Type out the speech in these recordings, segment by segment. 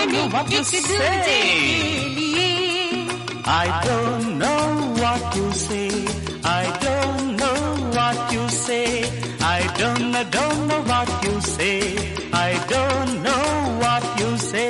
don't know what you say. I don't know what you say. I don't know what you say. I don't know what you say. I don't know what you say.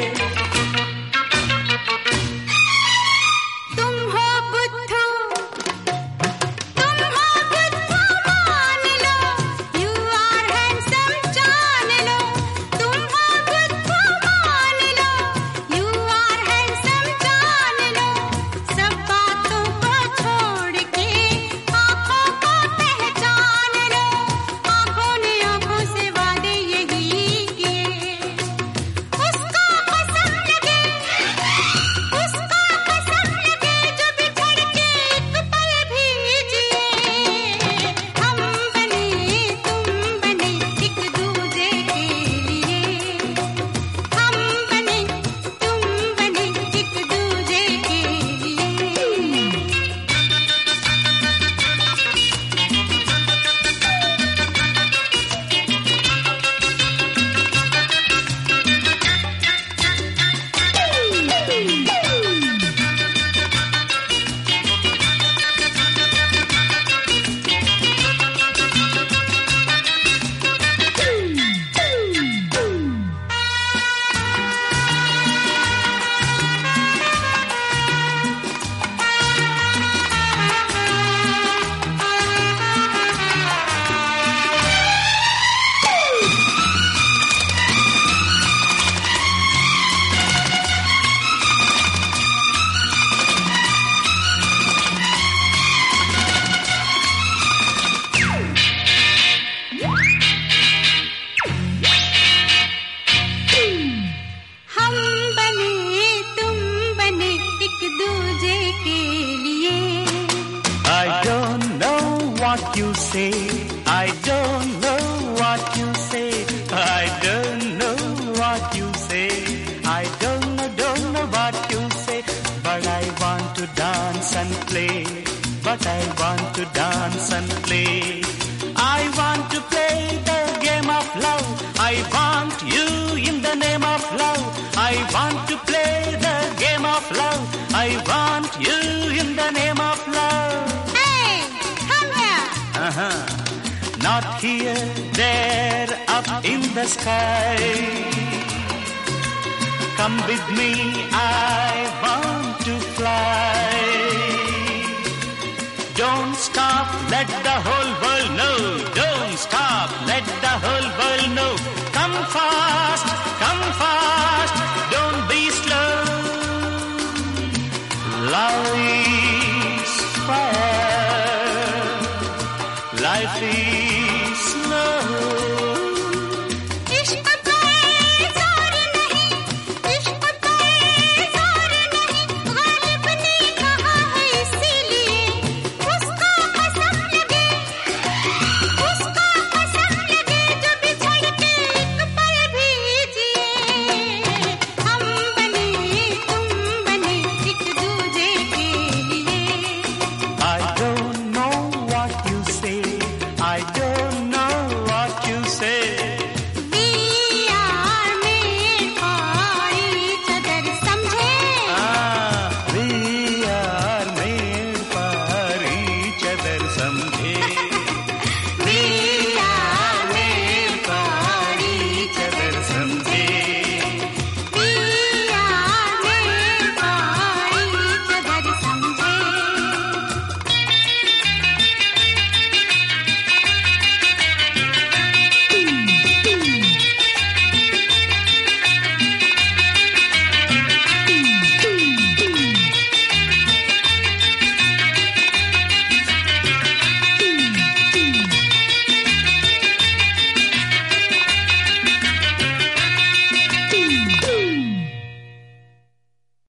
I don't know what you say. I don't know what you say. I don't know what you say. I don't know what you say. But I want to dance and play. But I want to dance and play. I want to play the game of love. I want you in the name of love. I want to play the game of love. I want you in the name of love. Hey, come here. Not here, there, up in the sky. Come with me, I want to fly. Don't stop, let the whole world know. Don't stop, let the whole world